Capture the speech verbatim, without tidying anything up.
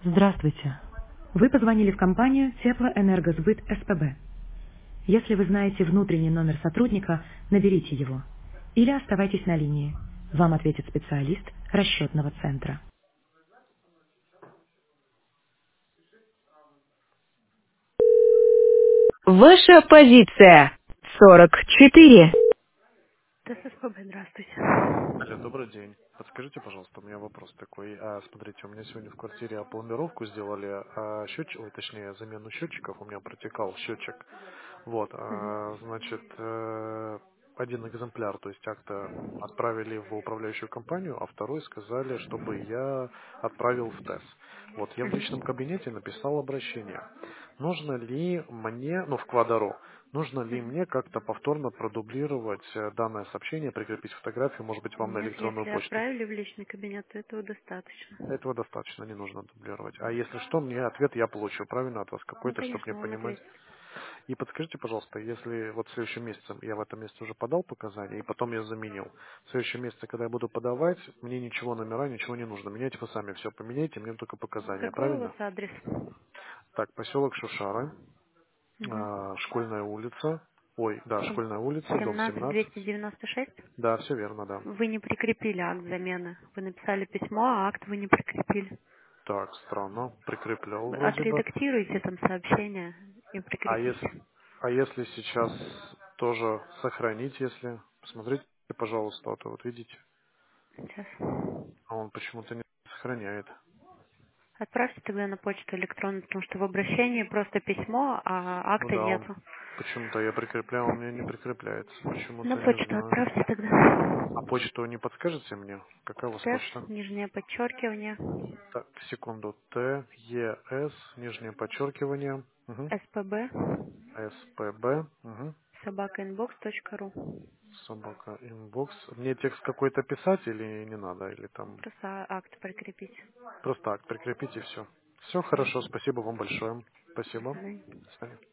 Здравствуйте. Вы позвонили в компанию Теплоэнергосбыт СПБ. Если вы знаете внутренний номер сотрудника, наберите его. Или оставайтесь на линии. Вам ответит специалист расчетного центра. Ваша позиция. сорок четыре. ТССПБ, здравствуйте. Алло, добрый день. Подскажите, пожалуйста, у меня вопрос такой. А, смотрите, у меня сегодня в квартире пломбировку сделали, а счетчик, ой, точнее, замену счетчиков, у меня протекал счетчик. Вот, Мгм. а, значит, э, один экземпляр, то есть акта отправили в управляющую компанию, а второй сказали, чтобы я отправил в ТЭС. Вот, я в личном Мгм. кабинете написал обращение. Нужно ли мне, ну, в Квадро, нужно ли мне как-то повторно продублировать э, данное сообщение, прикрепить фотографию, может быть, вам на Нет, электронную если почту? отправили в личный кабинет, то этого достаточно. Этого достаточно, не нужно дублировать. А если что, мне ответ я получу, правильно, от вас Ну, какой-то, чтобы мне конечно, вам понимать. ответят. И подскажите, пожалуйста, если вот в следующем месяце, я в этом месяце уже подал показания, и потом я заменил. В следующем месяце, когда я буду подавать, мне ничего, номера, ничего не нужно. Менять вы сами все поменяйте, мне только показания, Какой у вас правильно? адрес? Так, поселок Шушары, Угу. а, школьная улица. Ой, да, школьная улица, дом семнадцать двести семнадцать. девяносто шесть. Да, все верно, да. Вы не прикрепили акт замены. Вы написали письмо, а акт вы не прикрепили. Так, странно. Прикреплял вроде бы. Отредактируйте там сообщение и А если, прикрепите. а если сейчас тоже сохранить, если... Посмотрите, пожалуйста, а то вот видите. Сейчас. А он почему-то не сохраняет. Отправьте тогда на почту электронную, потому что в обращении просто письмо, а Ну акта да, он нету. почему-то я прикреплял, он мне не прикрепляется. На Почему-то не почту знаю. отправьте тогда. А почту не подскажете мне? Какая у вас Тест, почта? нижнее подчеркивание, Так, секунду. Т, Е, С, нижнее подчеркивание. Угу. СПБ, С, П, Б. Угу. собака инбокс точка ру. Собака инбокс. Мне текст какой-то писать или не надо? Или там Просто акт прикрепить. просто так, прикрепите все. Все Все. хорошо, спасибо вам большое. До Спасибо. свидания. До свидания.